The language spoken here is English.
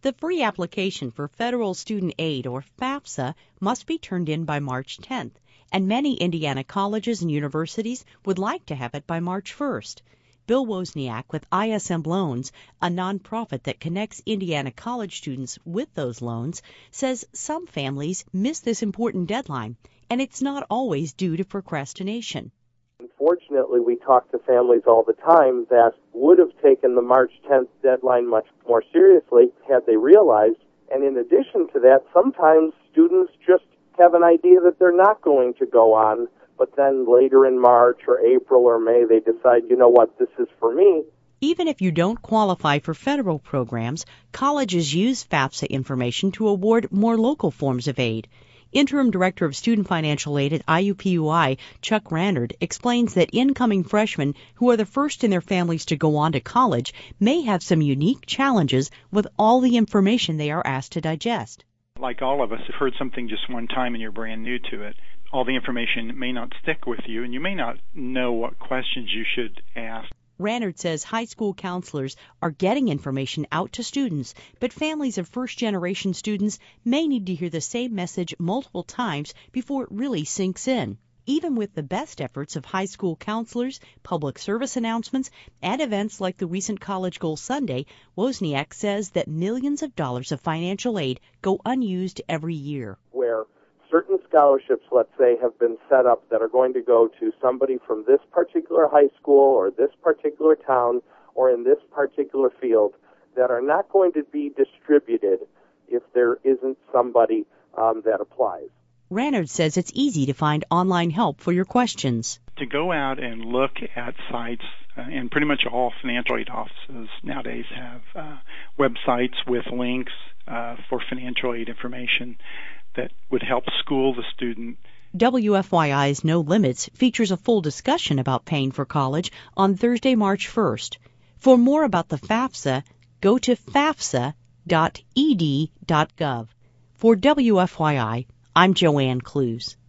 The free application for Federal Student Aid, or FAFSA, must be turned in by March 10th, and many Indiana colleges and universities would like to have it by March 1st. Bill Wozniak with ISM Loans, a nonprofit that connects Indiana college students with those loans, says some families miss this important deadline, and it's not always due to procrastination. Unfortunately, we talk to families all the time that would have taken the March 10th deadline much more seriously had they realized. And in addition to that, sometimes students just have an idea that they're not going to go on, but then later in March or April or May, they decide, you know what, this is for me. Even if you don't qualify for federal programs, colleges use FAFSA information to award more local forms of aid. Interim Director of Student Financial Aid at IUPUI, Chuck Rannard, explains that incoming freshmen who are the first in their families to go on to college may have some unique challenges with all the information they are asked to digest. Like all of us have heard something just one time and you're brand new to it. All the information may not stick with you, and you may not know what questions you should ask. Rannard says high school counselors are getting information out to students, but families of first-generation students may need to hear the same message multiple times before it really sinks in. Even with the best efforts of high school counselors, public service announcements, and events like the recent College Goal Sunday, Wozniak says that millions of dollars of financial aid go unused every year. Where certain scholarships, let's say, have been set up that are going to go to somebody from this particular high school or this particular town or in this particular field that are not going to be distributed if there isn't somebody that applies. Rannard says it's easy to find online help for your questions. To go out and look at sites, and pretty much all financial aid offices nowadays have websites with links for financial aid information that would help school the student. WFYI's No Limits features a full discussion about paying for college on Thursday, March 1st. For more about the FAFSA, go to fafsa.ed.gov. For WFYI, I'm Joanne Clues.